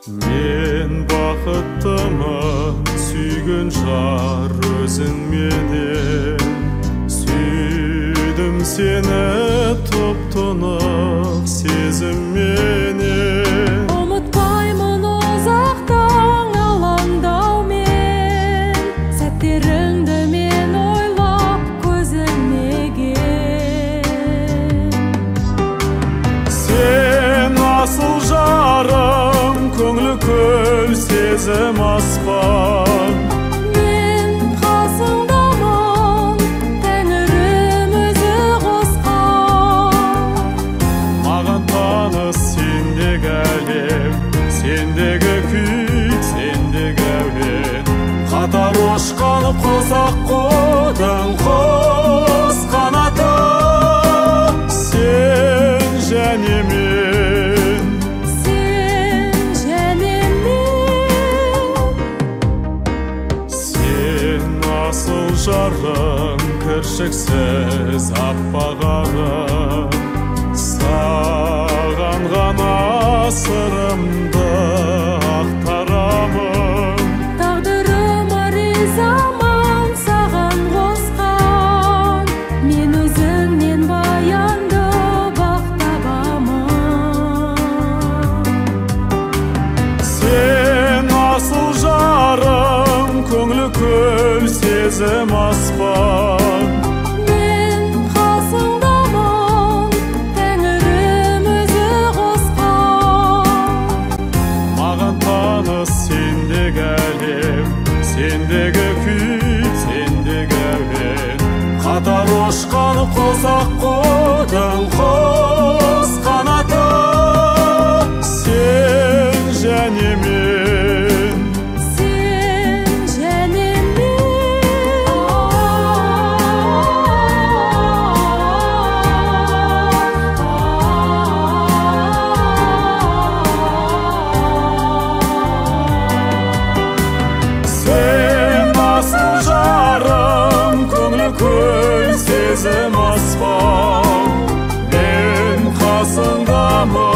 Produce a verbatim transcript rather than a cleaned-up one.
Мен бақыттымын, сүйген жар өзің менен. Сүйдім сені тұп-тұнық сезімменен. Ұмытпаймын ұзақтың алаңдаумен, сәттеріңді мен ойлап көзілмеген. Сен асыл жарым, көңілі көл, сезім аспан. Мен қасыңдамын, Тәңірім өзі қосқан. Маған таныс сендегі әлем, сендегі күй, сендегі әуен. Қатар ұшқан қос аққудың қос қанаты. Сен және мен, Сен және мен. сен асыл жарым, кіршіксіз аппақ арым. Саған ғана сырымды ақтарамын. Тағдырыма ризамын, саған қосқан. Мен өзіңнен баянды бақ табамын. Сен асыл жарым, көңілі көл, сезім аспан. Мен қасыңдамын, Тәңірім өзі қосқан. Маған таныс сендегі әлем, сендегі күй, сендегі әуен. Қатар ұшқан қос аққудың қос қанаты. Сен және мен, Сен және сен асыл жарым, көңілі көл, сезім аспан. Мен қасыңдамын.